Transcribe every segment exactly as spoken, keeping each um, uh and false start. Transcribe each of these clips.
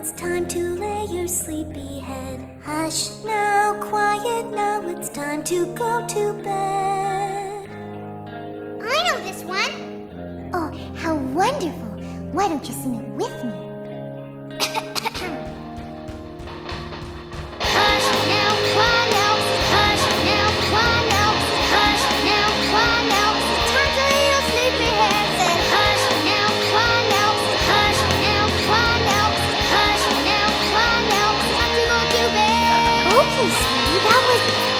it's time to lay your sleepy head. Hush now, quiet now, it's time to go to bed. I know this one. Oh, how wonderful. Why don't you sing it with me? Hush now, cry now, hush now, cry now, hush now, cry now. It's time to lay your sleepy head. Say hush now, cry now, hush now, cry now, hush now, cry now. It's time to go to bed. Okay, sweetie, that was...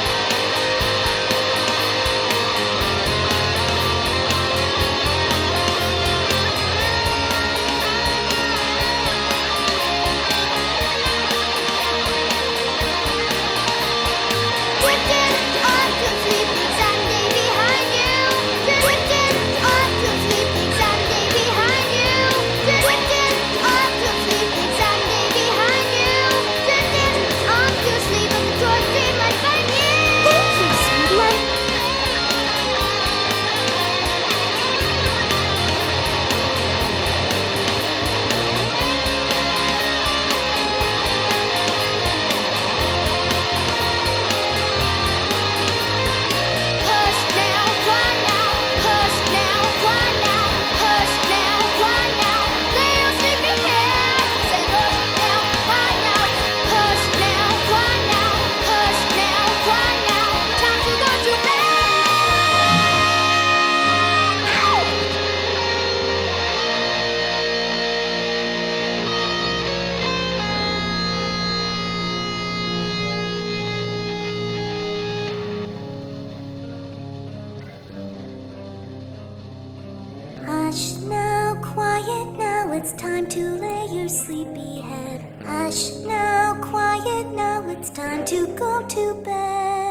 Hush now, quiet now, it's time to lay your sleepy head. Hush now, quiet now, it's time to go to bed.